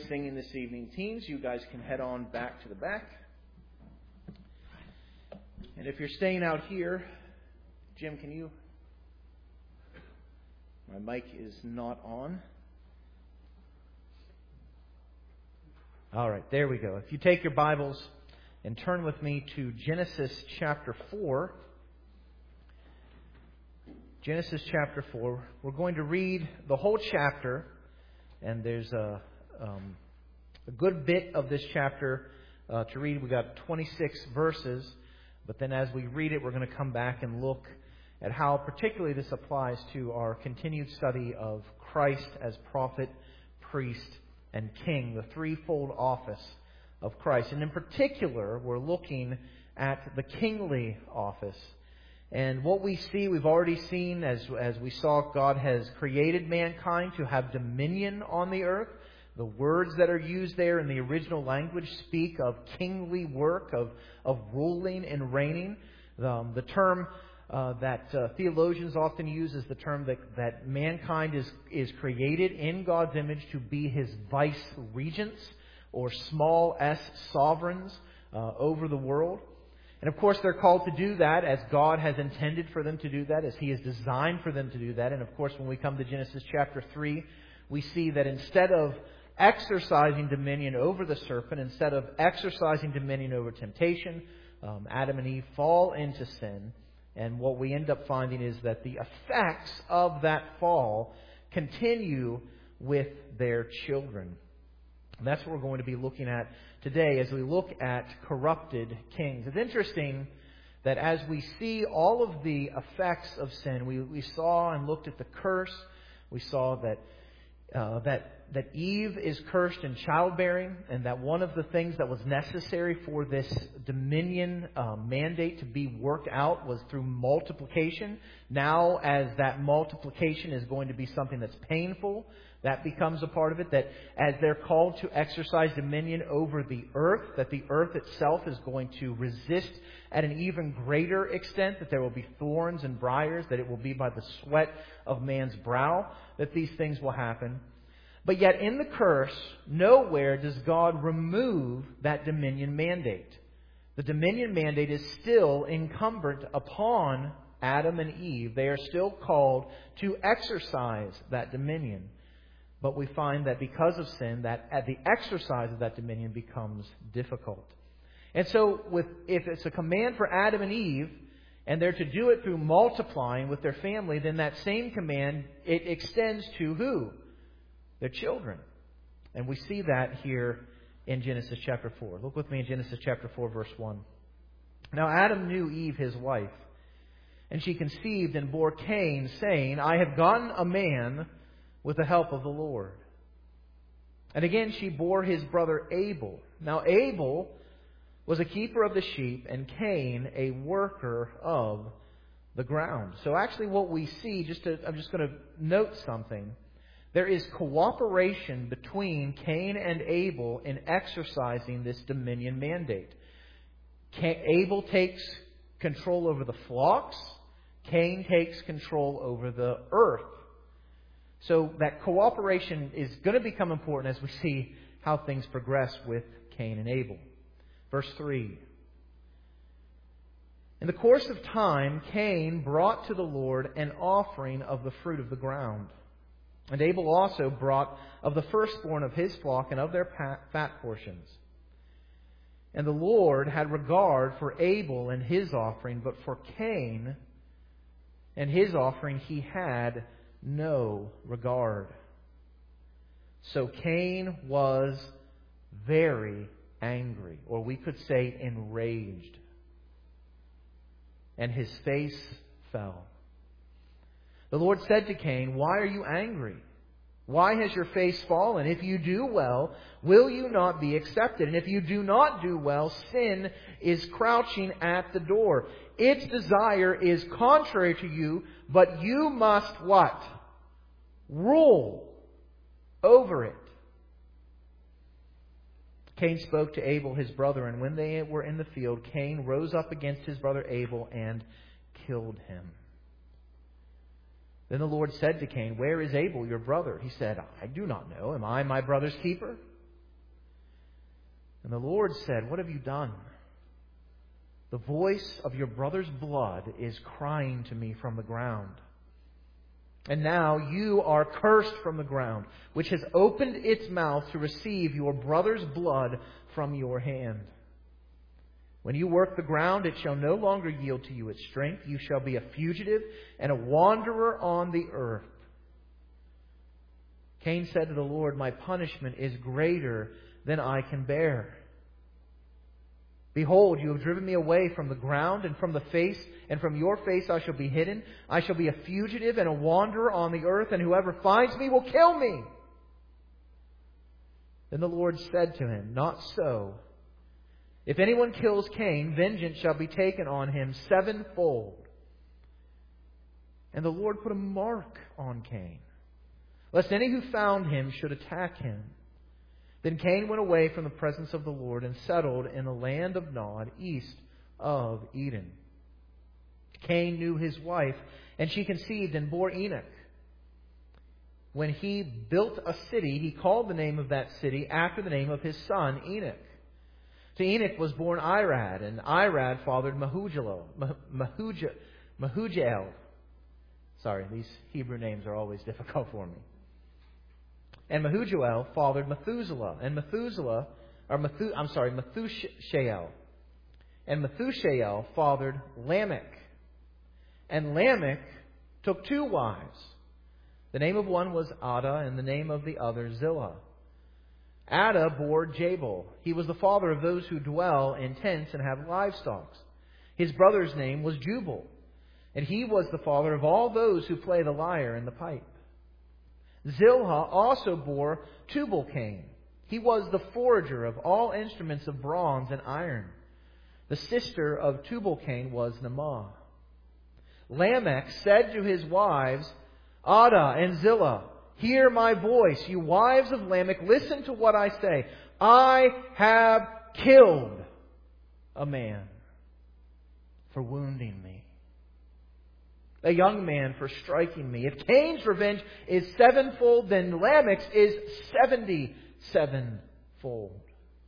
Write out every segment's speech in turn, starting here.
singing this evening. Teens, you guys can head on back to the back. And if you're staying out here, Jim, can you... My mic is not on. All right, there we go. If you take your Bibles and turn with me to Genesis chapter 4. Genesis chapter 4. We're going to read the whole chapter, and there's a good bit of this chapter to read. We've got 26 verses, but then as we read it, we're going to come back and look at how particularly this applies to our continued study of Christ as prophet, priest, and king, the threefold office of Christ. And in particular, we're looking at the kingly office. And what we see, we've already seen, as we saw, God has created mankind to have dominion on the earth. The words that are used there in the original language speak of kingly work, of ruling and reigning. The term that theologians often use is the term that mankind is created in God's image to be His vice regents, or small s sovereigns over the world. And of course, they're called to do that as God has intended for them to do that, as He has designed for them to do that. And of course, when we come to Genesis chapter 3, we see that instead of exercising dominion over the serpent, instead of exercising dominion over temptation, Adam and Eve fall into sin. And what we end up finding is that the effects of that fall continue with their children. And that's what we're going to be looking at today as we look at corrupted kings. It's interesting that as we see all of the effects of sin, we saw and looked at the curse. We saw that Eve is cursed in childbearing, and that one of the things that was necessary for this dominion mandate to be worked out was through multiplication. Now, as that multiplication is going to be something that's painful, that becomes a part of it, that as they're called to exercise dominion over the earth, that the earth itself is going to resist at an even greater extent, that there will be thorns and briars, that it will be by the sweat of man's brow that these things will happen. But yet in the curse, nowhere does God remove that dominion mandate. The dominion mandate is still incumbent upon Adam and Eve. They are still called to exercise that dominion. But we find that because of sin, that the exercise of that dominion becomes difficult. And so if it's a command for Adam and Eve, and they're to do it through multiplying with their family, then that same command, it extends to who? Their children. And we see that here in Genesis chapter 4. Look with me in Genesis chapter 4, verse 1. Now Adam knew Eve, his wife, and she conceived and bore Cain, saying, I have gotten a man with the help of the Lord. And again she bore his brother Abel. Now Abel was a keeper of the sheep, and Cain a worker of the ground. So actually what we see, I'm just going to note something. There is cooperation between Cain and Abel in exercising this dominion mandate. Abel takes control over the flocks. Cain takes control over the earth. So that cooperation is going to become important as we see how things progress with Cain and Abel. Verse 3. In the course of time, Cain brought to the Lord an offering of the fruit of the ground. And Abel also brought of the firstborn of his flock and of their fat portions. And the Lord had regard for Abel and his offering, but for Cain and his offering he had no regard. So Cain was very angry, or we could say enraged, and his face fell. The Lord said to Cain, why are you angry? Why has your face fallen? If you do well, will you not be accepted? And if you do not do well, sin is crouching at the door. Its desire is contrary to you, but you must what? Rule over it. Cain spoke to Abel his brother, and when they were in the field, Cain rose up against his brother Abel and killed him. Then the Lord said to Cain, where is Abel, your brother? He said, I do not know. Am I my brother's keeper? And the Lord said, "What have you done? The voice of your brother's blood is crying to me from the ground. And now you are cursed from the ground, which has opened its mouth to receive your brother's blood from your hand. When you work the ground, it shall no longer yield to you its strength. You shall be a fugitive and a wanderer on the earth." Cain said to the Lord, "My punishment is greater than I can bear. Behold, you have driven me away from the ground, and from the face, and from your face I shall be hidden. I shall be a fugitive and a wanderer on the earth, and whoever finds me will kill me." Then the Lord said to him, "Not so. If anyone kills Cain, vengeance shall be taken on him sevenfold." And the Lord put a mark on Cain, lest any who found him should attack him. Then Cain went away from the presence of the Lord and settled in the land of Nod, east of Eden. Cain knew his wife, and she conceived and bore Enoch. When he built a city, he called the name of that city after the name of his son, Enoch. To Enoch was born Irad, and Irad fathered Mehujael. Sorry, these Hebrew names are always difficult for me. And Mehujael fathered Methuselah, and Methusael. And Methushael fathered Lamech. And Lamech took two wives. The name of one was Adah, and the name of the other Zillah. Adah bore Jabal. He was the father of those who dwell in tents and have livestock. His brother's name was Jubal, and he was the father of all those who play the lyre and the pipe. Zillah also bore Tubal-Cain. He was the forager of all instruments of bronze and iron. The sister of Tubal-Cain was Naamah. Lamech said to his wives, Adah and Zillah, "Hear my voice, you wives of Lamech, listen to what I say. I have killed a man for wounding me, a young man for striking me. If Cain's revenge is sevenfold, then Lamech's is 77-fold.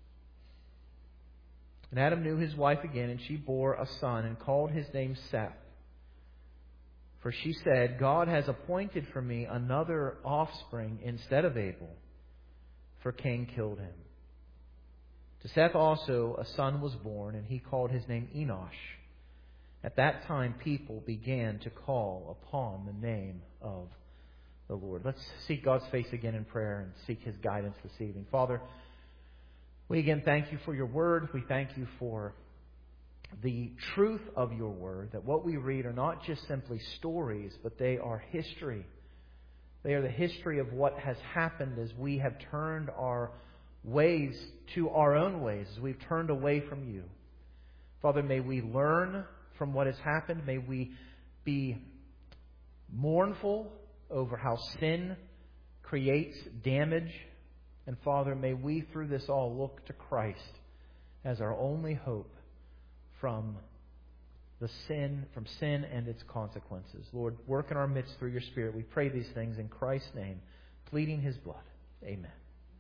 And Adam knew his wife again, and she bore a son and called his name Seth. For she said, God has appointed for me another offspring instead of Abel, for Cain killed him. To Seth also a son was born, and he called his name Enosh. At that time, people began to call upon the name of the Lord." Let's seek God's face again in prayer and seek His guidance this evening. Father, we again thank You for Your Word. We thank You for the truth of Your Word, that what we read are not just simply stories, but they are history. They are the history of what has happened as we have turned our ways to our own ways, as we've turned away from You. Father, may we learn from what has happened. May we be mournful over how sin creates damage. And Father, may we through this all look to Christ as our only hope from sin and its consequences. Lord, work in our midst through Your Spirit. We pray these things in Christ's name, pleading His blood. Amen.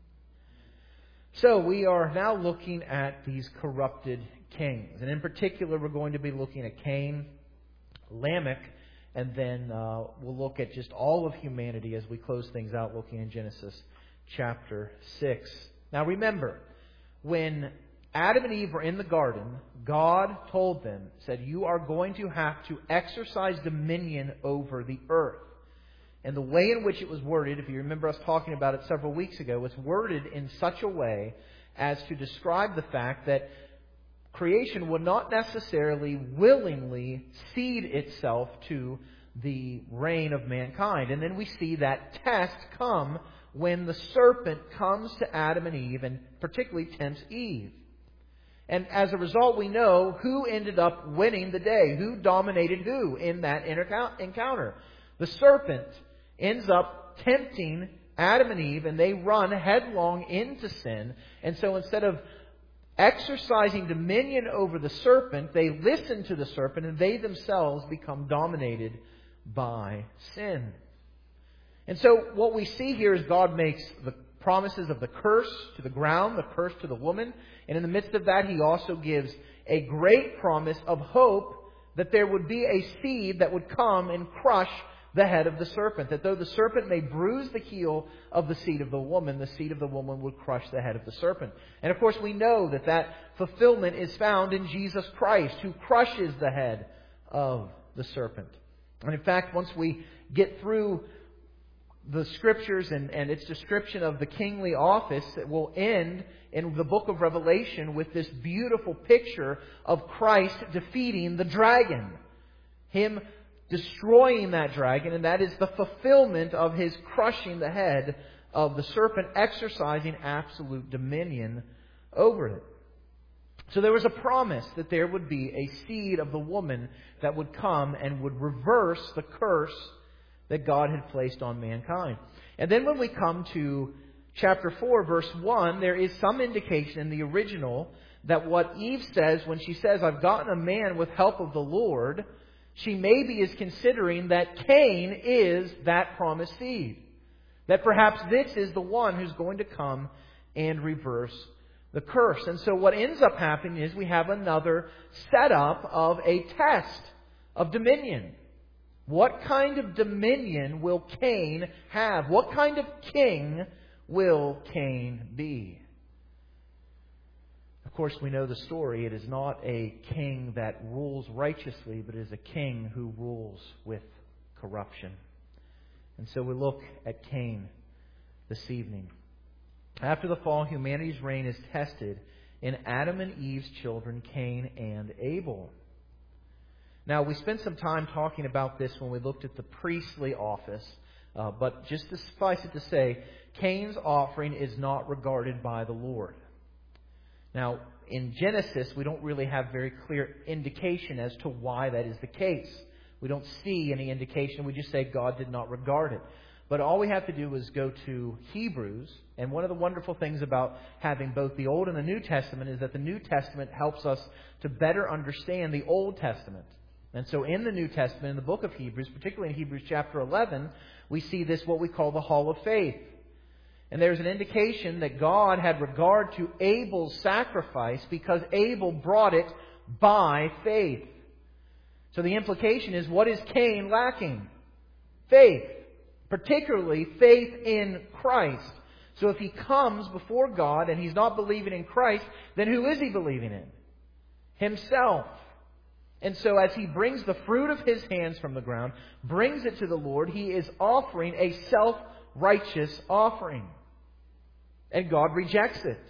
So we are now looking at these corrupted kings. And in particular, we're going to be looking at Cain, Lamech, and then we'll look at just all of humanity as we close things out, looking in Genesis chapter 6. Now remember, when Adam and Eve were in the garden, God told them, said, you are going to have to exercise dominion over the earth. And the way in which it was worded, if you remember us talking about it several weeks ago, was worded in such a way as to describe the fact that creation would not necessarily willingly cede itself to the reign of mankind. And then we see that test come when the serpent comes to Adam and Eve and particularly tempts Eve. And as a result, we know who ended up winning the day, who dominated who in that encounter. The serpent ends up tempting Adam and Eve, and they run headlong into sin. And so instead of exercising dominion over the serpent, they listen to the serpent, and they themselves become dominated by sin. And so what we see here is God makes the promises of the curse to the ground, the curse to the woman. And in the midst of that, He also gives a great promise of hope that there would be a seed that would come and crush the head of the serpent. That though the serpent may bruise the heel of the seed of the seed of the woman would crush the head of the serpent. And of course we know that that fulfillment is found in Jesus Christ, who crushes the head of the serpent. And in fact, once we get through the Scriptures and its description of the kingly office, it will end in the book of Revelation with this beautiful picture of Christ defeating the dragon. Him destroying that dragon, and that is the fulfillment of His crushing the head of the serpent, exercising absolute dominion over it. So there was a promise that there would be a seed of the woman that would come and would reverse the curse that God had placed on mankind. And then when we come to chapter 4, verse 1, there is some indication in the original that what Eve says when she says, I've gotten a man with help of the Lord, she maybe is considering that Cain is that promised seed. That perhaps this is the one who's going to come and reverse the curse. And so what ends up happening is we have another setup of a test of dominion. What kind of dominion will Cain have? What kind of king will Cain be? Of course, we know the story. It is not a king that rules righteously, but it is a king who rules with corruption. And so we look at Cain this evening. After the fall, humanity's reign is tested in Adam and Eve's children, Cain and Abel. Now, we spent some time talking about this when we looked at the priestly office, but just to suffice it to say, Cain's offering is not regarded by the Lord. Now, in Genesis, we don't really have very clear indication as to why that is the case. We don't see any indication. We just say God did not regard it. But all we have to do is go to Hebrews. And one of the wonderful things about having both the Old and the New Testament is that the New Testament helps us to better understand the Old Testament. And so in the New Testament, in the book of Hebrews, particularly in Hebrews chapter 11, we see this, what we call the Hall of Faith. And there's an indication that God had regard to Abel's sacrifice because Abel brought it by faith. So the implication is, what is Cain lacking? Faith. Particularly faith in Christ. So if he comes before God and he's not believing in Christ, then who is he believing in? Himself. And so as he brings the fruit of his hands from the ground, brings it to the Lord, he is offering a self-righteous offering. And God rejects it.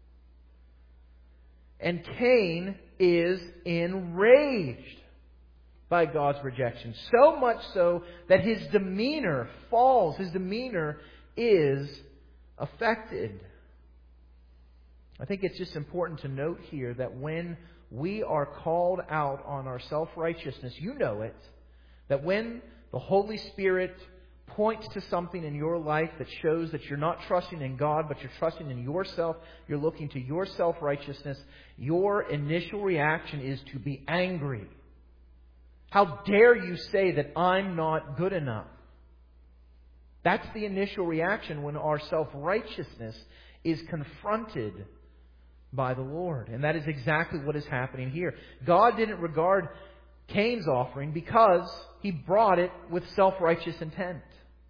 And Cain is enraged by God's rejection. So much so that his demeanor falls. His demeanor is affected. I think it's just important to note here that when we are called out on our self-righteousness, you know it, that when the Holy Spirit points to something in your life that shows that you're not trusting in God, but you're trusting in yourself, you're looking to your self-righteousness, your initial reaction is to be angry. How dare you say that I'm not good enough? That's the initial reaction when our self-righteousness is confronted by the Lord. And that is exactly what is happening here. God didn't regard Cain's offering because he brought it with self-righteous intent.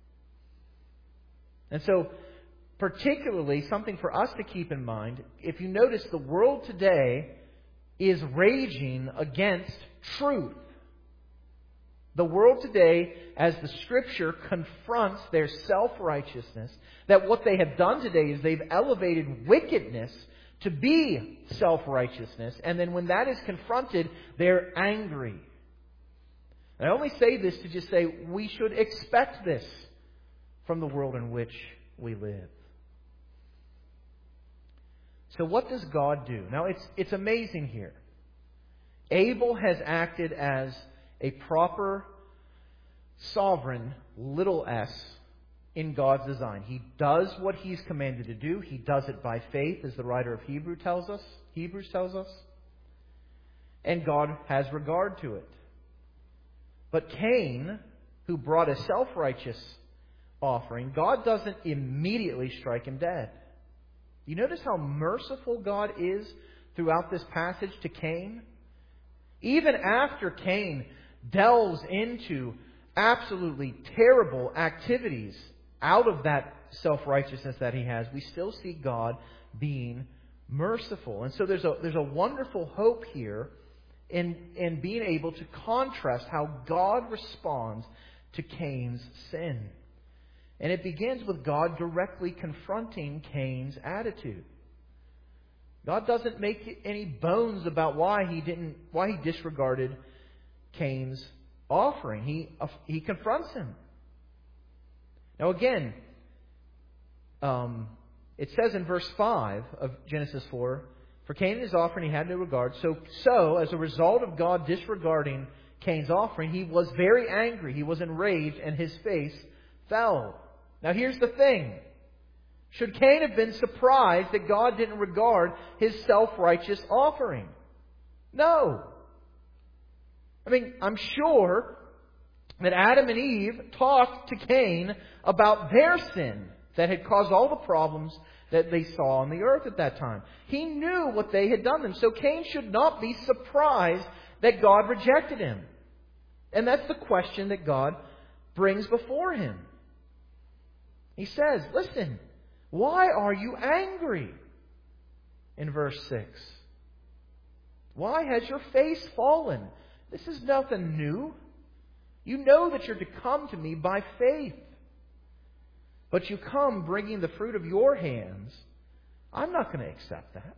And so, particularly, something for us to keep in mind, if you notice, the world today is raging against truth. The world today, as the Scripture confronts their self-righteousness, that what they have done today is they've elevated wickedness to be self-righteousness, and then when that is confronted, they're angry. And I only say this to just say we should expect this from the world in which we live. So what does God do? Now it's amazing here. Abel has acted as a proper sovereign, little s, in God's design. He does what he's commanded to do. He does it by faith, as the writer of Hebrews tells us. And God has regard to it. But Cain, who brought a self-righteous offering, God doesn't immediately strike him dead. You notice how merciful God is throughout this passage to Cain? Even after Cain delves into absolutely terrible activities out of that self-righteousness that he has, we still see God being merciful. And so there's a wonderful hope here in being able to contrast how God responds to Cain's sin. And it begins with God directly confronting Cain's attitude. God doesn't make any bones about why he disregarded Cain's offering. He confronts him. Now again, it says in verse 5 of Genesis 4, for Cain and his offering he had no regard. So as a result of God disregarding Cain's offering, he was very angry. He was enraged and his face fell. Now here's the thing. Should Cain have been surprised that God didn't regard his self-righteous offering? No. I mean, I'm sure that Adam and Eve talked to Cain about their sin that had caused all the problems that they saw on the earth at that time. He knew what they had done them. So Cain should not be surprised that God rejected him. And that's the question that God brings before him. He says, listen, why are you angry? In verse 6. Why has your face fallen? This is nothing new. You know that you're to come to me by faith. But you come bringing the fruit of your hands. I'm not going to accept that.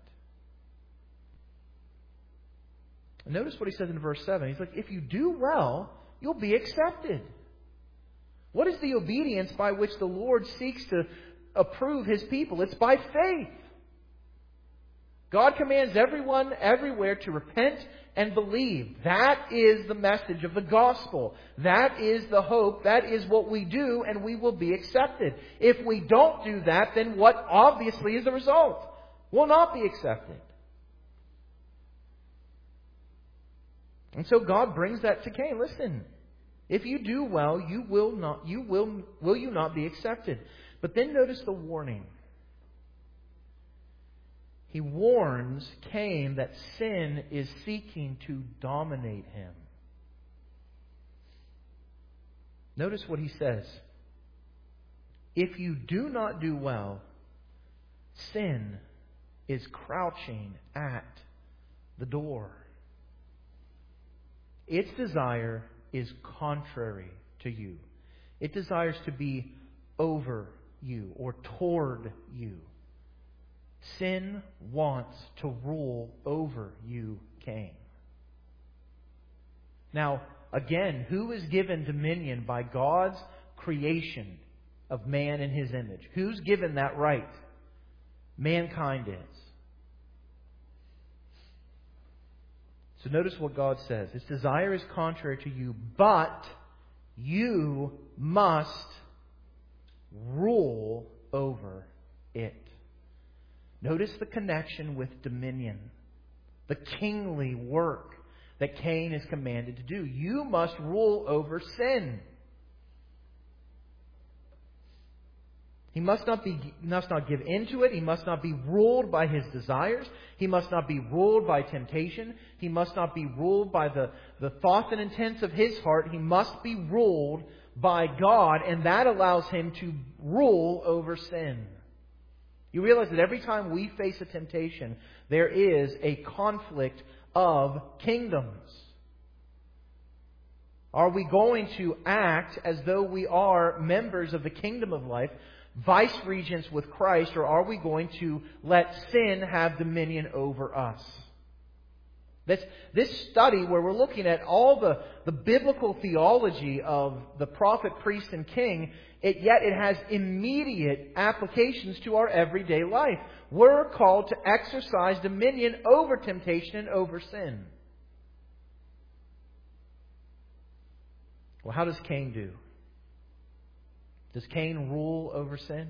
And notice what he says in verse 7. He's like, if you do well, you'll be accepted. What is the obedience by which the Lord seeks to approve His people? It's by faith. God commands everyone everywhere to repent and believe. That is the message of the gospel. That is the hope. That is what we do, and we will be accepted. If we don't do that, then what obviously is the result? We'll not be accepted. And so God brings that to Cain. Listen, if you do well, will you not be accepted? But then notice the warning. He warns Cain that sin is seeking to dominate him. Notice what he says. If you do not do well, sin is crouching at the door. Its desire is contrary to you. It desires to be over you or toward you. Sin wants to rule over you, Cain. Now, again, who is given dominion by God's creation of man in His image? Who's given that right? Mankind is. So notice what God says. Its desire is contrary to you, but you must rule over it. Notice the connection with dominion. The kingly work that Cain is commanded to do. You must rule over sin. He must not give in to it. He must not be ruled by his desires. He must not be ruled by temptation. He must not be ruled by the thoughts and intents of his heart. He must be ruled by God, and that allows him to rule over sin. You realize that every time we face a temptation, there is a conflict of kingdoms. Are we going to act as though we are members of the kingdom of life, vice-regents with Christ, or are we going to let sin have dominion over us? This study where we're looking at all the biblical theology of the prophet, priest, and king, yet it has immediate applications to our everyday life. We're called to exercise dominion over temptation and over sin. Well, how does Cain do? Does Cain rule over sin?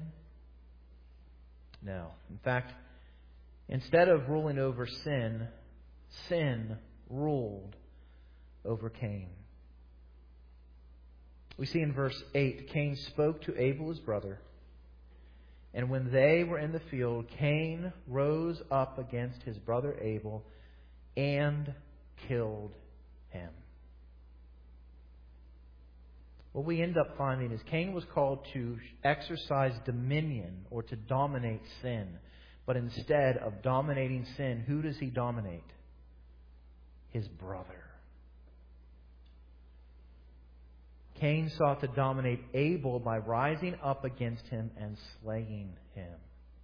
No. In fact, instead of ruling over sin, sin ruled over Cain. We see in verse 8, Cain spoke to Abel his brother, and when they were in the field, Cain rose up against his brother Abel and killed him. What we end up finding is Cain was called to exercise dominion or to dominate sin. But instead of dominating sin, who does he dominate? His brother. Cain sought to dominate Abel by rising up against him and slaying him.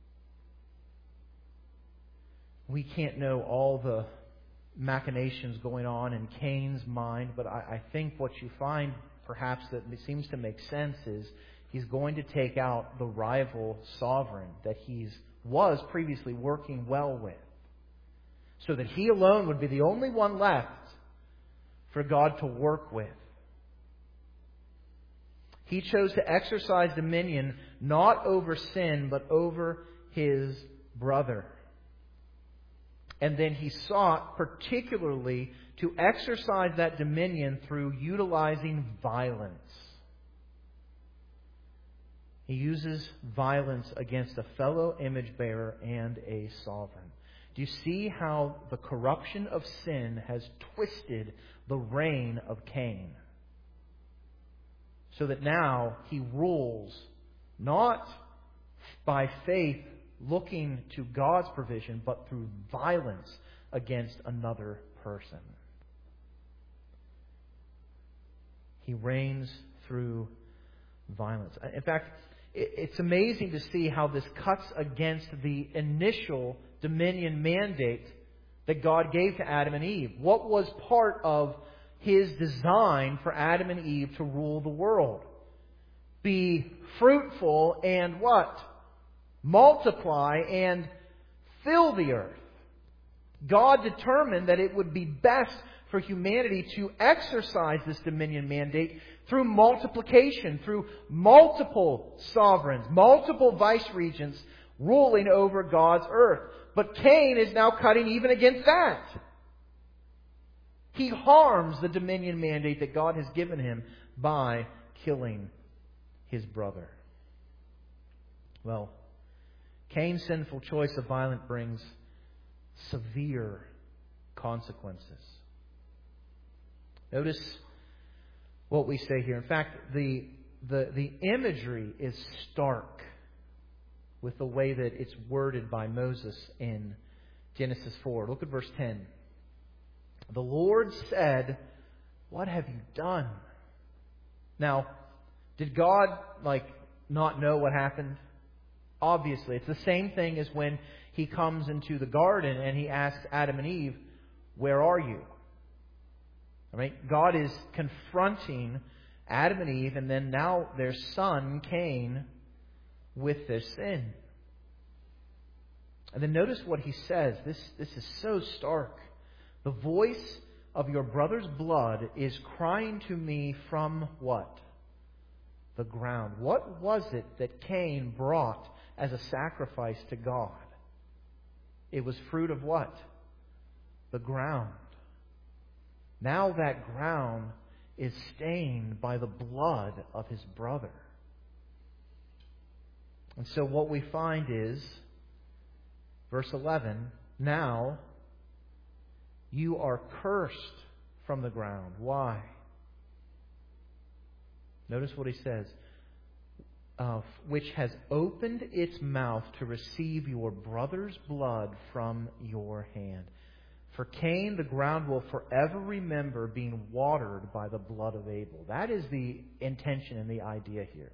We can't know all the machinations going on in Cain's mind, but I think what you find perhaps that seems to make sense is he's going to take out the rival sovereign that he was previously working well with, so that he alone would be the only one left for God to work with. He chose to exercise dominion not over sin, but over his brother. And then he sought particularly to exercise that dominion through utilizing violence. He uses violence against a fellow image bearer and a sovereign. Do you see how the corruption of sin has twisted the reign of Cain? So that now he rules not by faith looking to God's provision, but through violence against another person. He reigns through violence. In fact, it's amazing to see how this cuts against the initial dominion mandate that God gave to Adam and Eve. What was part of His design for Adam and Eve to rule the world? Be fruitful and what? Multiply and fill the earth. God determined that it would be best for humanity to exercise this dominion mandate through multiplication, through multiple sovereigns, multiple vice-regents ruling over God's earth. But Cain is now cutting even against that. He harms the dominion mandate that God has given him by killing his brother. Well, Cain's sinful choice of violence brings severe consequences. Notice what we say here. In fact, the imagery is stark with the way that it's worded by Moses in Genesis 4. Look at verse 10. The Lord said, "What have you done?" Now, did God not know what happened? Obviously. It's the same thing as when He comes into the garden and He asks Adam and Eve, "Where are you?" All right? God is confronting Adam and Eve and then now their son, Cain, with their sin. And then notice what He says. This is so stark. The voice of your brother's blood is crying to me from what? The ground. What was it that Cain brought as a sacrifice to God? It was fruit of what? The ground. Now that ground is stained by the blood of his brother. And so what we find is, verse 11, now you are cursed from the ground. Why? Notice what he says. Which has opened its mouth to receive your brother's blood from your hand. For Cain, the ground will forever remember being watered by the blood of Abel. That is the intention and the idea here.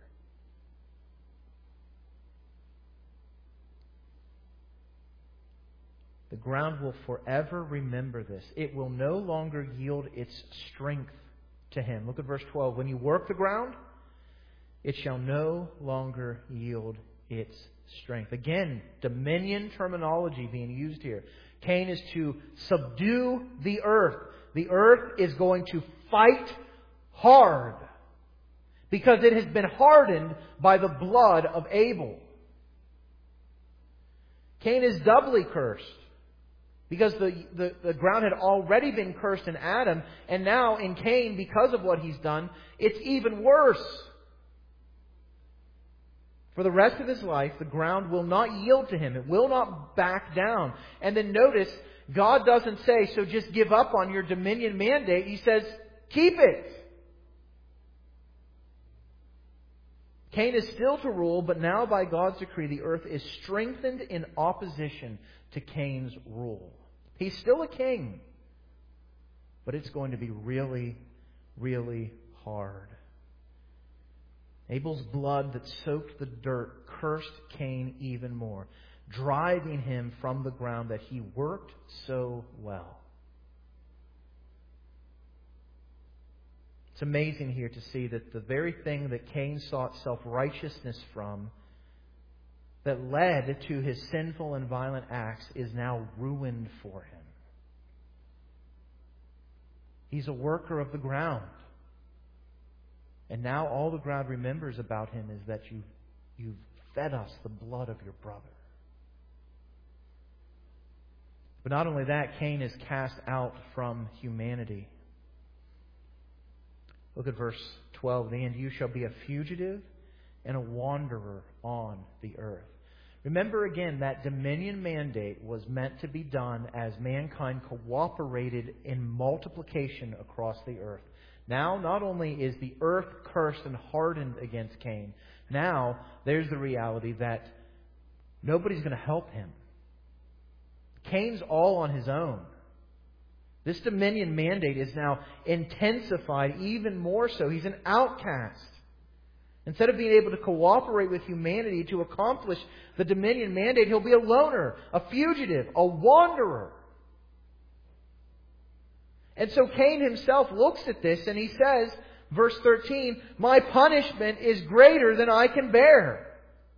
The ground will forever remember this. It will no longer yield its strength to him. Look at verse 12. When you work the ground, it shall no longer yield its strength. Again, dominion terminology being used here. Cain is to subdue the earth. The earth is going to fight hard because it has been hardened by the blood of Abel. Cain is doubly cursed. Because the ground had already been cursed in Adam, and now in Cain, because of what he's done, it's even worse. For the rest of his life, the ground will not yield to him. It will not back down. And then notice, God doesn't say, so just give up on your dominion mandate. He says, keep it. Cain is still to rule, but now by God's decree, the earth is strengthened in opposition to Cain's rule. He's still a king, but it's going to be really, really hard. Abel's blood that soaked the dirt cursed Cain even more, driving him from the ground that he worked so well. It's amazing here to see that the very thing that Cain sought self-righteousness from, that led to his sinful and violent acts, is now ruined for him. He's a worker of the ground. And now all the ground remembers about him is that you've fed us the blood of your brother. But not only that, Cain is cast out from humanity. Look at verse 12. And you shall be a fugitive and a wanderer on the earth. Remember again, that dominion mandate was meant to be done as mankind cooperated in multiplication across the earth. Now, not only is the earth cursed and hardened against Cain, now there's the reality that nobody's going to help him. Cain's all on his own. This dominion mandate is now intensified even more so. He's an outcast. Instead of being able to cooperate with humanity to accomplish the dominion mandate, he'll be a loner, a fugitive, a wanderer. And so Cain himself looks at this and he says, verse 13, my punishment is greater than I can bear.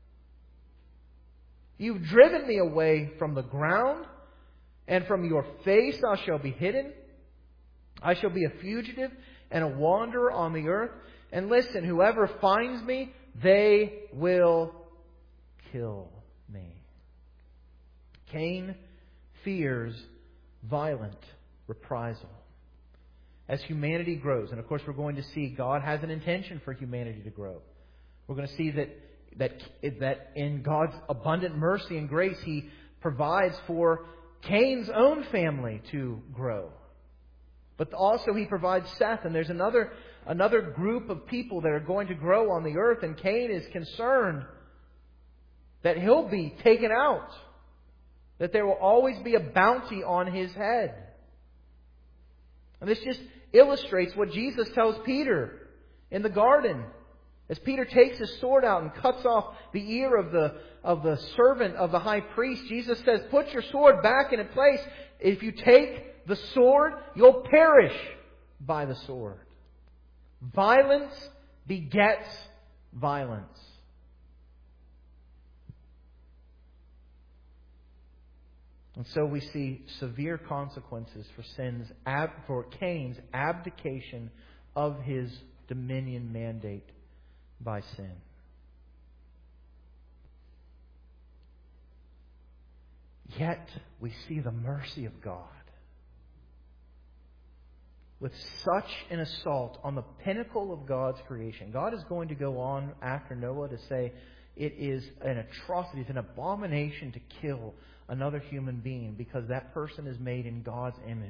You've driven me away from the ground, and from your face I shall be hidden. I shall be a fugitive and a wanderer on the earth. And listen, whoever finds me, they will kill me. Cain fears violent reprisal as humanity grows. And of course, we're going to see God has an intention for humanity to grow. We're going to see that in God's abundant mercy and grace, He provides for Cain's own family to grow. But also He provides Seth, and there's another group of people that are going to grow on the earth, and Cain is concerned that he'll be taken out, that there will always be a bounty on his head. And this just illustrates what Jesus tells Peter in the garden. As Peter takes his sword out and cuts off the ear of the servant of the high priest, Jesus says, put your sword back in its place. If you take the sword, you'll perish by the sword. Violence begets violence. And so we see severe consequences for Cain's abdication of his dominion mandate by sin. Yet we see the mercy of God. With such an assault on the pinnacle of God's creation, God is going to go on after Noah to say it is an atrocity, it's an abomination to kill another human being because that person is made in God's image.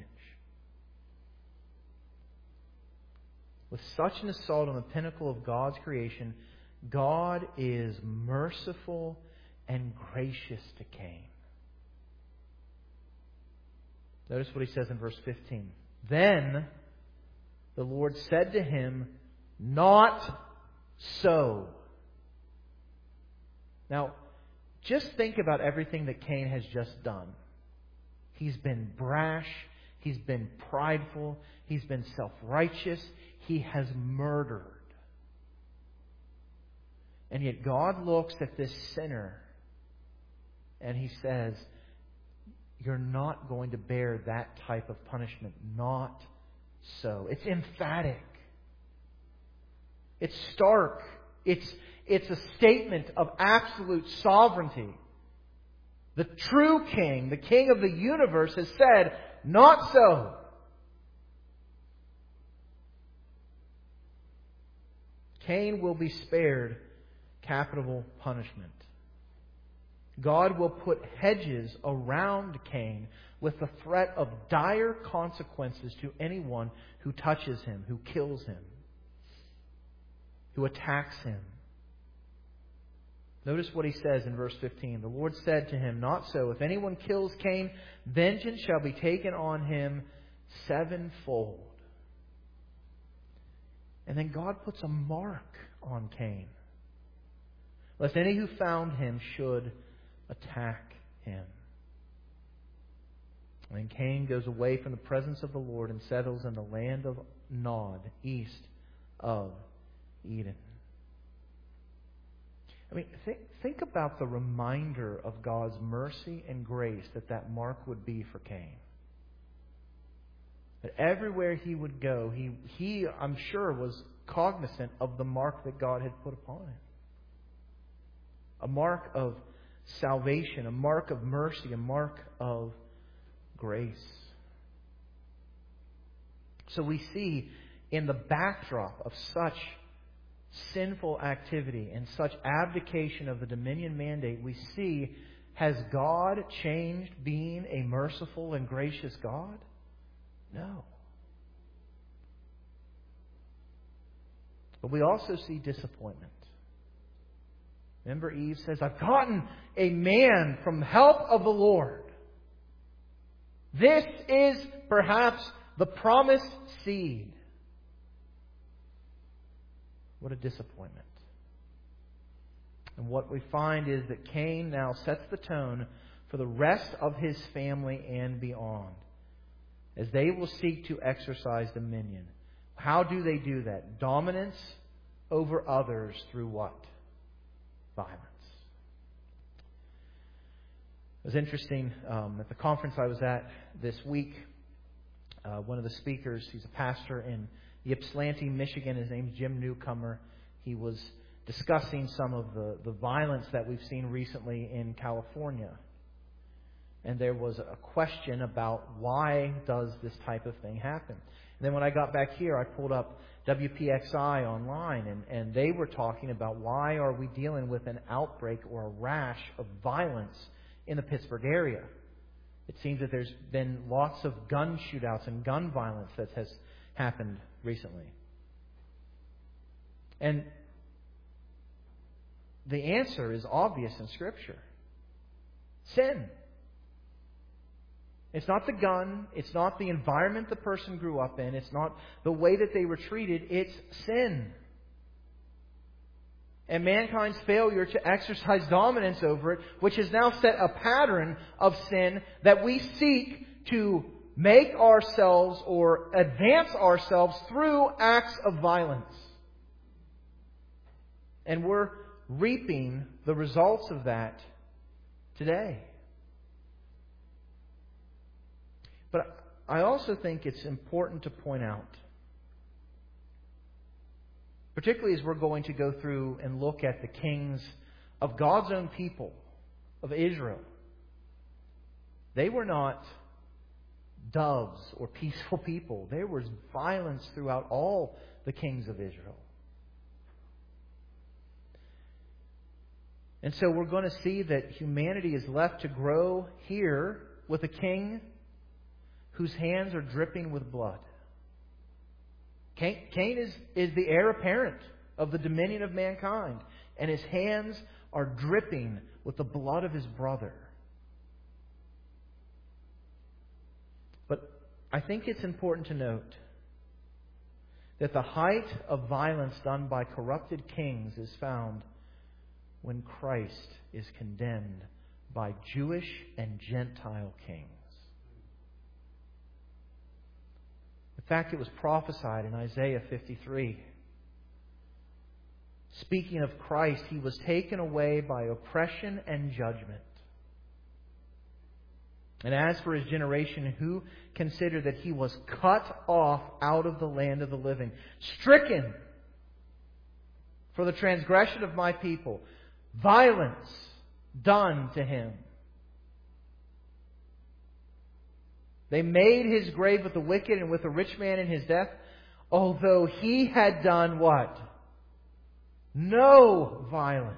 With such an assault on the pinnacle of God's creation, God is merciful and gracious to Cain. Notice what He says in verse 15. Then the Lord said to him, not so. Now, just think about everything that Cain has just done. He's been brash. He's been prideful. He's been self-righteous. He has murdered. And yet God looks at this sinner and He says, you're not going to bear that type of punishment. Not so. It's emphatic. It's stark. It's a statement of absolute sovereignty. the true king, the king of the universe, has said, not so. Cain will be spared capital punishment. God will put hedges around Cain with the threat of dire consequences to anyone who touches him, who kills him, who attacks him. Notice what he says in verse 15. The Lord said to him, not so. If anyone kills Cain, vengeance shall be taken on him sevenfold. And then God puts a mark on Cain, lest any who found him should attack him. And Cain goes away from the presence of the Lord and settles in the land of Nod, east of Eden. I mean, think about the reminder of God's mercy and grace that mark would be for Cain. That everywhere he would go, he, I'm sure, was cognizant of the mark that God had put upon him. A mark of salvation, a mark of mercy, a mark of grace. So we see in the backdrop of such sinful activity and such abdication of the dominion mandate, we see, has God changed being a merciful and gracious God? No. But we also see disappointment. Remember, Eve says, I've gotten a man from the help of the Lord. This is perhaps the promised seed. What a disappointment. And what we find is that Cain now sets the tone for the rest of his family and beyond, as they will seek to exercise dominion. How do they do that? Dominance over others through what? Violence. It was interesting, at the conference I was at this week, one of the speakers, he's a pastor in Ypsilanti, Michigan. His name's Jim Newcomer. He was discussing some of the violence that we've seen recently in California. And there was a question about why does this type of thing happen. And then when I got back here, I pulled up WPXI online, and they were talking about why are we dealing with an outbreak or a rash of violence in the Pittsburgh area. It seems that there's been lots of gun shootouts and gun violence that has happened recently. And the answer is obvious in Scripture. Sin. It's not the gun. It's not the environment the person grew up in. It's not the way that they were treated. It's sin. And mankind's failure to exercise dominance over it, which has now set a pattern of sin that we seek to make ourselves or advance ourselves through acts of violence. And we're reaping the results of that today. But I also think it's important to point out, particularly as we're going to go through and look at the kings of God's own people, of Israel. They were not doves or peaceful people. There was violence throughout all the kings of Israel. And so we're going to see that humanity is left to grow here with a king whose hands are dripping with blood. Cain is the heir apparent of the dominion of mankind, and his hands are dripping with the blood of his brother. But I think it's important to note that the height of violence done by corrupted kings is found when Christ is condemned by Jewish and Gentile kings. In fact, it was prophesied in Isaiah 53. Speaking of Christ, He was taken away by oppression and judgment. And as for His generation, who considered that He was cut off out of the land of the living, stricken for the transgression of my people, violence done to Him. They made his grave with the wicked and with the rich man in his death, although he had done what? No violence.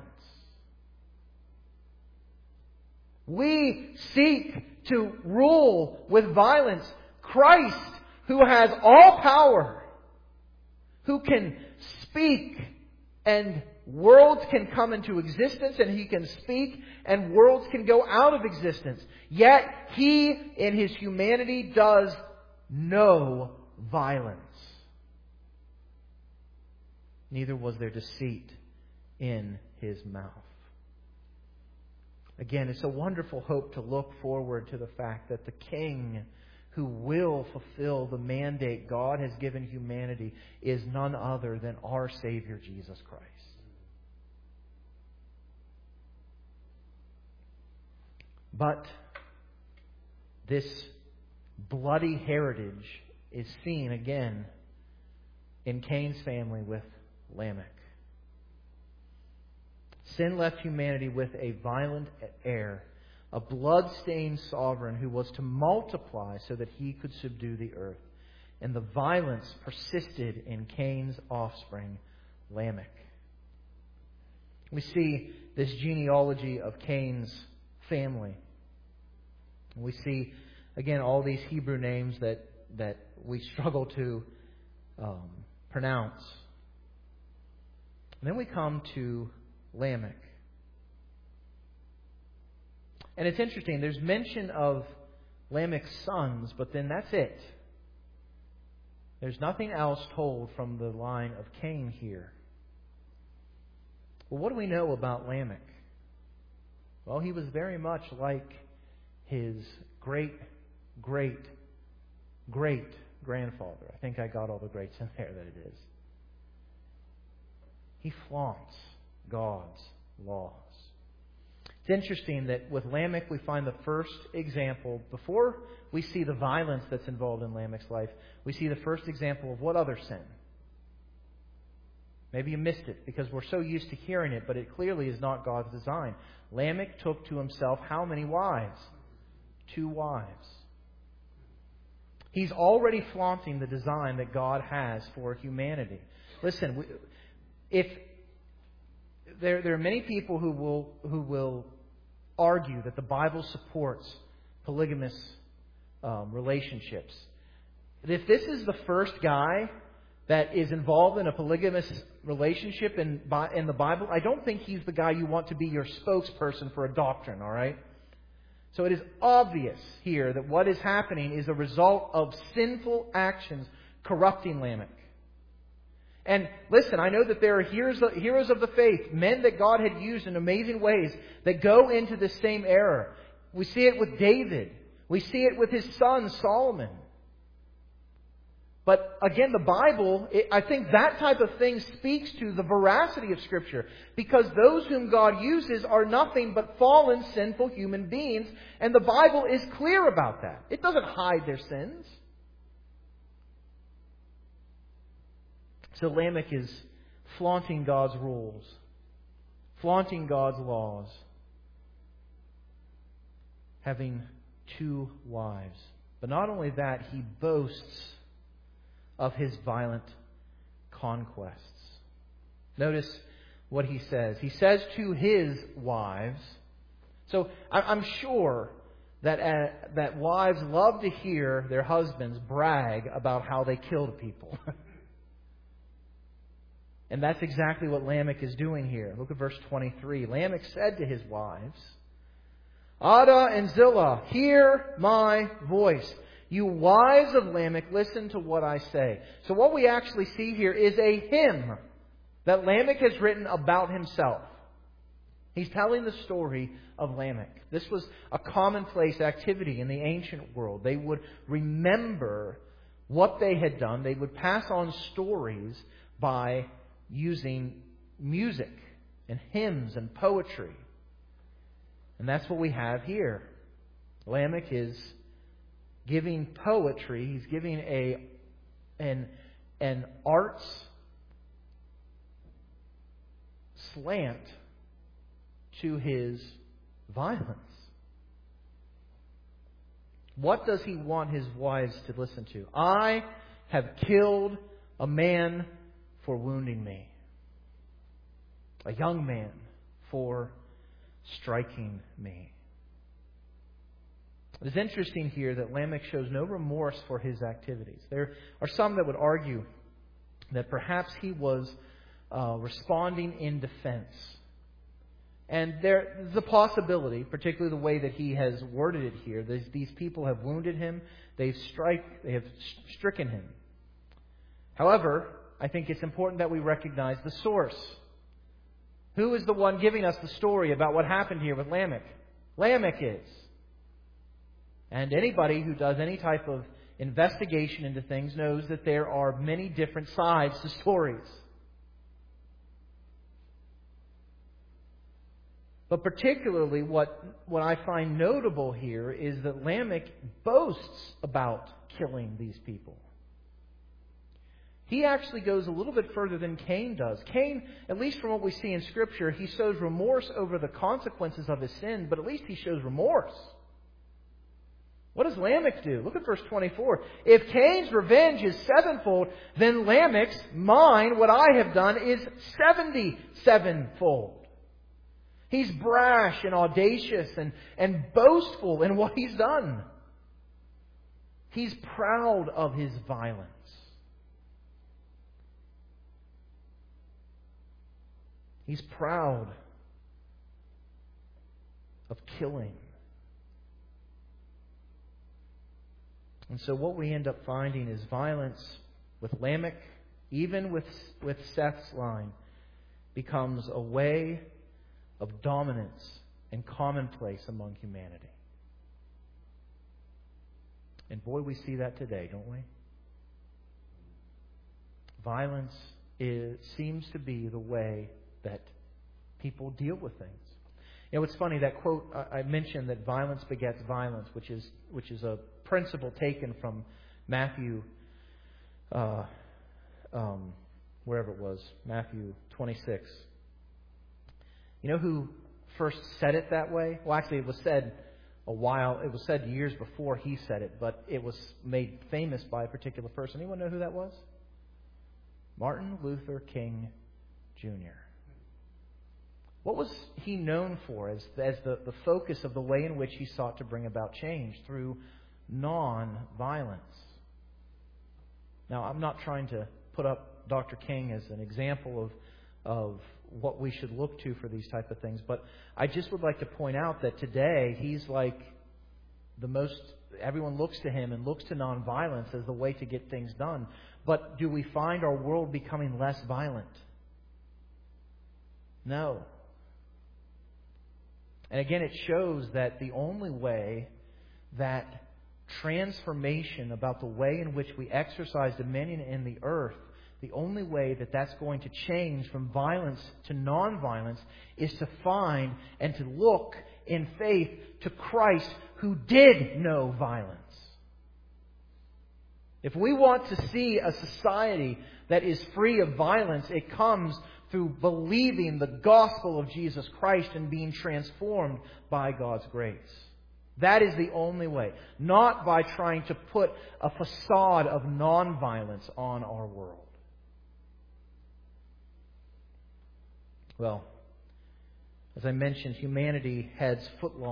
We seek to rule with violence Christ, who has all power, who can speak and worlds can come into existence, and He can speak and worlds can go out of existence. Yet He, in His humanity, does no violence. Neither was there deceit in His mouth. Again, it's a wonderful hope to look forward to the fact that the King who will fulfill the mandate God has given humanity is none other than our Savior, Jesus Christ. But this bloody heritage is seen again in Cain's family with Lamech. Sin left humanity with a violent heir, a blood-stained sovereign who was to multiply so that he could subdue the earth. And the violence persisted in Cain's offspring, Lamech. We see this genealogy of Cain's family. We see, again, all these Hebrew names that we struggle to pronounce. And then we come to Lamech. And it's interesting, there's mention of Lamech's sons, but then that's it. There's nothing else told from the line of Cain here. Well, what do we know about Lamech? Well, he was very much like his great-great-great-grandfather. I think I got all the greats in there that it is. He flaunts God's laws. It's interesting that with Lamech we find the first example. Before we see the violence that's involved in Lamech's life, we see the first example of what other sin? Maybe you missed it because we're so used to hearing it, but it clearly is not God's design. Lamech took to himself how many wives? 2 wives. He's already flaunting the design that God has for humanity. Listen, if there are many people who will argue that the Bible supports polygamous relationships. If this is the first guy that is involved in a polygamous relationship in the Bible, I don't think he's the guy you want to be your spokesperson for a doctrine, all right? So it is obvious here that what is happening is a result of sinful actions corrupting Lamech. And listen, I know that there are heroes of the faith, men that God had used in amazing ways that go into this same error. We see it with David. We see it with his son Solomon. But again, the Bible, I think that type of thing speaks to the veracity of Scripture. Because those whom God uses are nothing but fallen, sinful human beings. And the Bible is clear about that. It doesn't hide their sins. So Lamech is flaunting God's rules, flaunting God's laws, having 2 wives. But not only that, he boasts of his violent conquests. Notice what he says. He says to his wives. So I'm sure that wives love to hear their husbands brag about how they killed people. And that's exactly what Lamech is doing here. Look at verse 23. Lamech said to his wives, Adah and Zillah, hear my voice. You wives of Lamech, listen to what I say. So what we actually see here is a hymn that Lamech has written about himself. He's telling the story of Lamech. This was a commonplace activity in the ancient world. They would remember what they had done. They would pass on stories by using music and hymns and poetry. And that's what we have here. Lamech is giving poetry. He's giving an arts slant to his violence. What does he want his wives to listen to? I have killed a man for wounding me. A young man for striking me. It is interesting here that Lamech shows no remorse for his activities. There are some that would argue that perhaps he was responding in defense. And there's a possibility, particularly the way that he has worded it here. These people have wounded him. They have stricken him. However, I think it's important that we recognize the source. Who is the one giving us the story about what happened here with Lamech? Lamech is. And anybody who does any type of investigation into things knows that there are many different sides to stories. But particularly what I find notable here is that Lamech boasts about killing these people. He actually goes a little bit further than Cain does. Cain, at least from what we see in Scripture, he shows remorse over the consequences of his sin, but at least he shows remorse. What does Lamech do? Look at verse 24. If Cain's revenge is sevenfold, then Lamech's, mine, what I have done, is 77-fold. He's brash and audacious and boastful in what he's done. He's proud of his violence. He's proud of killing. And so what we end up finding is violence with Lamech, even with Seth's line, becomes a way of dominance and commonplace among humanity. And boy, we see that today, don't we? Violence seems to be the way that people deal with things. You know, it's funny, that quote I mentioned, that violence begets violence, which is a principle taken from Matthew, wherever it was, Matthew 26. You know who first said it that way? Well, actually, it was said years before he said it, but it was made famous by a particular person. Anyone know who that was? Martin Luther King Jr. What was he known for as the focus of the way in which he sought to bring about change? Through non-violence. Now, I'm not trying to put up Dr. King as an example of what we should look to for these type of things, but I just would like to point out that today he's like everyone looks to him and looks to non-violence as the way to get things done. But do we find our world becoming less violent? No. And again, it shows that the only way that transformation about the way in which we exercise dominion in the earth, the only way that that's going to change from violence to non-violence is to find and to look in faith to Christ, who did know violence. If we want to see a society that is free of violence, it comes through believing the gospel of Jesus Christ and being transformed by God's grace. That is the only way. Not by trying to put a facade of non-violence on our world. Well, as I mentioned, humanity heads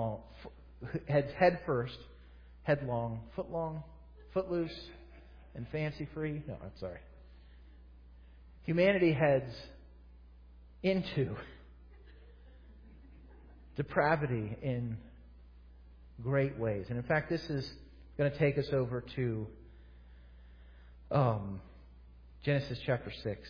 head first, headlong, footloose, and fancy-free. No, I'm sorry. Humanity heads into depravity in great ways. And in fact, this is going to take us over to Genesis chapter 6.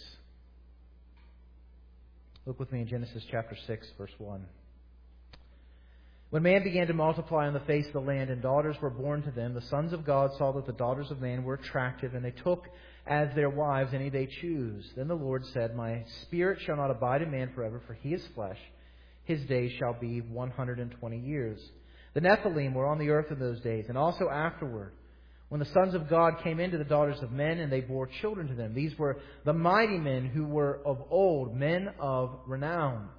Look with me in Genesis chapter 6, verse 1. When man began to multiply on the face of the land and daughters were born to them, the sons of God saw that the daughters of man were attractive, and they took as their wives any they choose. Then the Lord said, My spirit shall not abide in man forever, for he is flesh. His days shall be 120 years. The Nephilim were on the earth in those days, and also afterward, when the sons of God came into the daughters of men, and they bore children to them. These were the mighty men who were of old, men of renown.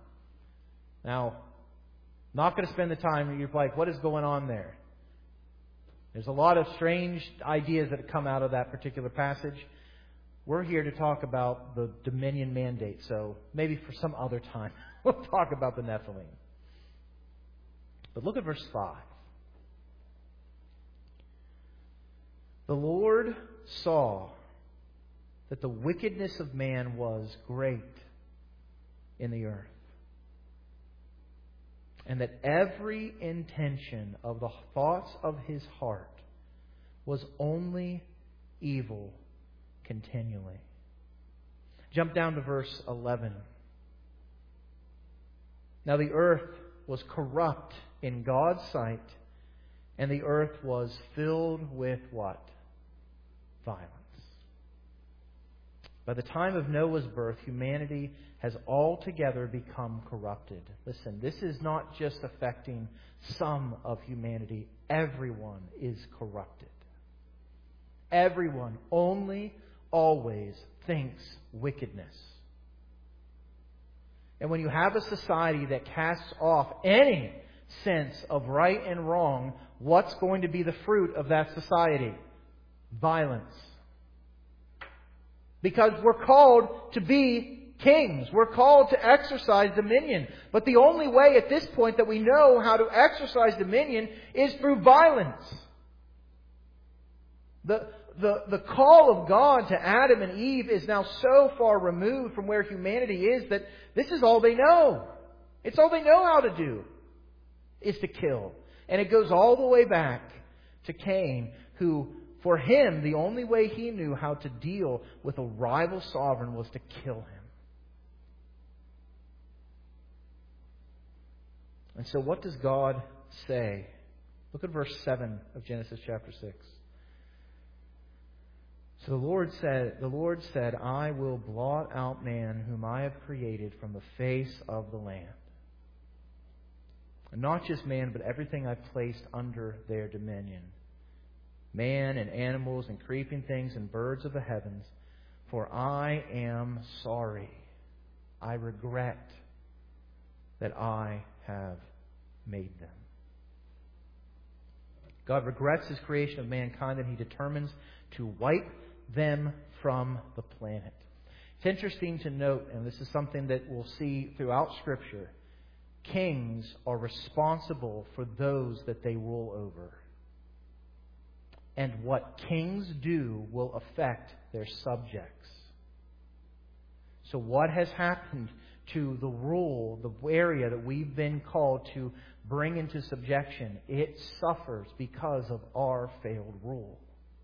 Now, not going to spend the time, you're like, what is going on there? There's a lot of strange ideas that come out of that particular passage. We're here to talk about the dominion mandate, so maybe for some other time we'll talk about the Nephilim. But look at verse 5. The Lord saw that the wickedness of man was great in the earth, and that every intention of the thoughts of his heart was only evil continually. Jump down to verse 11. Now the earth was corrupt in God's sight, and the earth was filled with what? Violence. By the time of Noah's birth, humanity has altogether become corrupted. Listen, this is not just affecting some of humanity. Everyone is corrupted. Everyone only, always thinks wickedness. And when you have a society that casts off any sense of right and wrong, what's going to be the fruit of that society? Violence. Because we're called to be kings. We're called to exercise dominion. But the only way at this point that we know how to exercise dominion is through violence. The call of God to Adam and Eve is now so far removed from where humanity is that this is all they know. It's all they know how to do, is to kill. And it goes all the way back to Cain, who, for him, the only way he knew how to deal with a rival sovereign was to kill him. And so what does God say? Look at verse 7 of Genesis chapter 6. So the Lord said, I will blot out man whom I have created from the face of the land. And not just man, but everything I've placed under their dominion. Man and animals and creeping things and birds of the heavens. For I am sorry. I regret that I have made them. God regrets His creation of mankind, and He determines to wipe them from the planet. It's interesting to note, and this is something that we'll see throughout Scripture, kings are responsible for those that they rule over. And what kings do will affect their subjects. So what has happened to the rule, the area that we've been called to bring into subjection? It suffers because of our failed rule.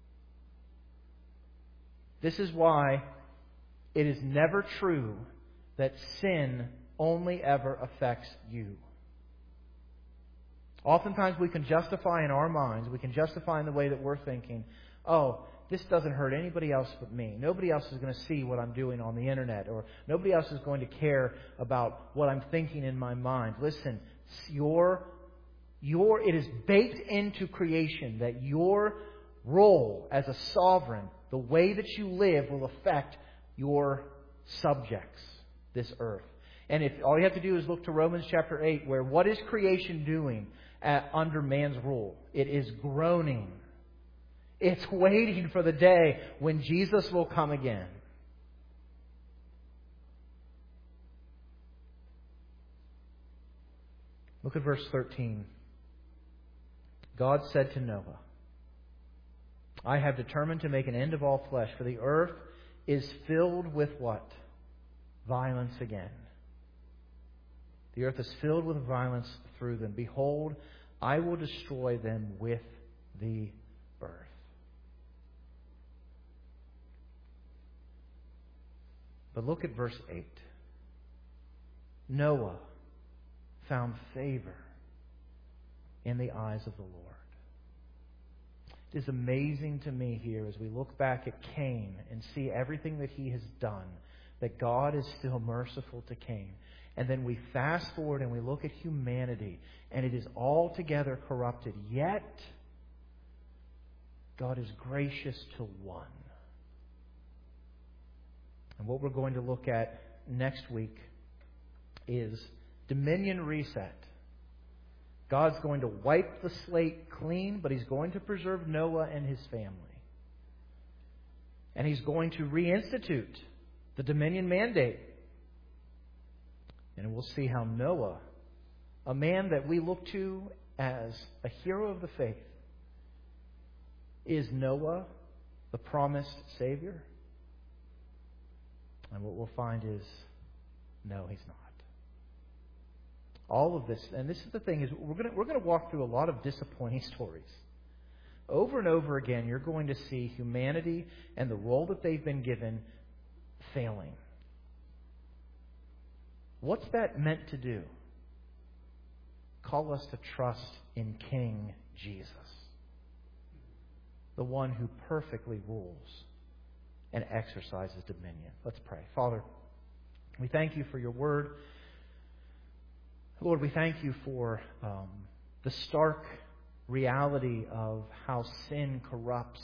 This is why it is never true that sin only ever affects you. Oftentimes we can justify in our minds, we can justify in the way that we're thinking, oh, this doesn't hurt anybody else but me. Nobody else is going to see what I'm doing on the internet, or nobody else is going to care about what I'm thinking in my mind. Listen, it is baked into creation that your role as a sovereign, the way that you live, will affect your subjects, this earth. And if all you have to do is look to Romans chapter 8, where what is creation doing under man's rule? It is groaning. It's waiting for the day when Jesus will come again. Look at verse 13. God said to Noah, I have determined to make an end of all flesh, for the earth is filled with what? Violence again. The earth is filled with violence through them. Behold, I will destroy them with the earth. But look at verse 8. Noah found favor in the eyes of the Lord. It is amazing to me here as we look back at Cain and see everything that he has done, that God is still merciful to Cain. And then we fast forward and we look at humanity, and it is altogether corrupted. Yet, God is gracious to one. And what we're going to look at next week is dominion reset. God's going to wipe the slate clean, but He's going to preserve Noah and his family. And He's going to reinstitute the dominion mandate. And we'll see how Noah, a man that we look to as a hero of the faith, is Noah the promised Savior? And what we'll find is, no, he's not. All of this, and this is the thing, is we're going to walk through a lot of disappointing stories. Over and over again, you're going to see humanity and the role that they've been given failing. What's that meant to do? Call us to trust in King Jesus, the one who perfectly rules and exercises dominion. Let's pray. Father, we thank You for Your word. Lord, we thank You for the stark reality of how sin corrupts.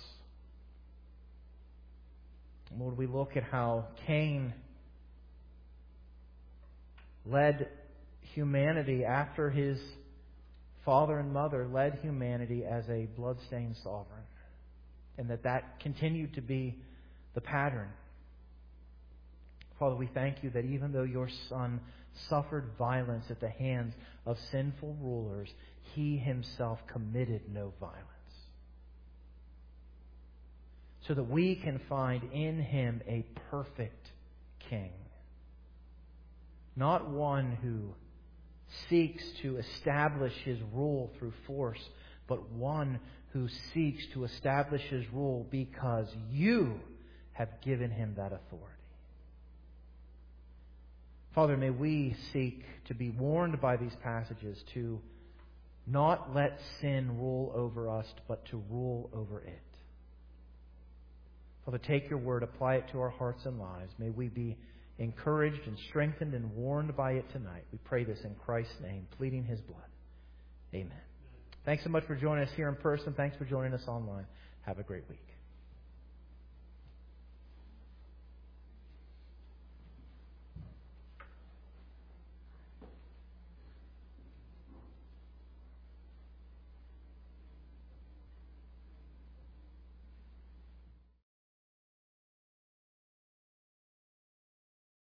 Lord, we look at how Cain led humanity after his father and mother led humanity as a bloodstained sovereign. And that continued to be the pattern. Father, we thank You that even though Your Son suffered violence at the hands of sinful rulers, He Himself committed no violence. So that we can find in Him a perfect King. Not one who seeks to establish His rule through force, but one who seeks to establish His rule because You have given Him that authority. Father, may we seek to be warned by these passages to not let sin rule over us, but to rule over it. Father, take Your word, apply it to our hearts and lives. May we be encouraged and strengthened and warned by it tonight. We pray this in Christ's name, pleading His blood. Amen. Thanks so much for joining us here in person. Thanks for joining us online. Have a great week.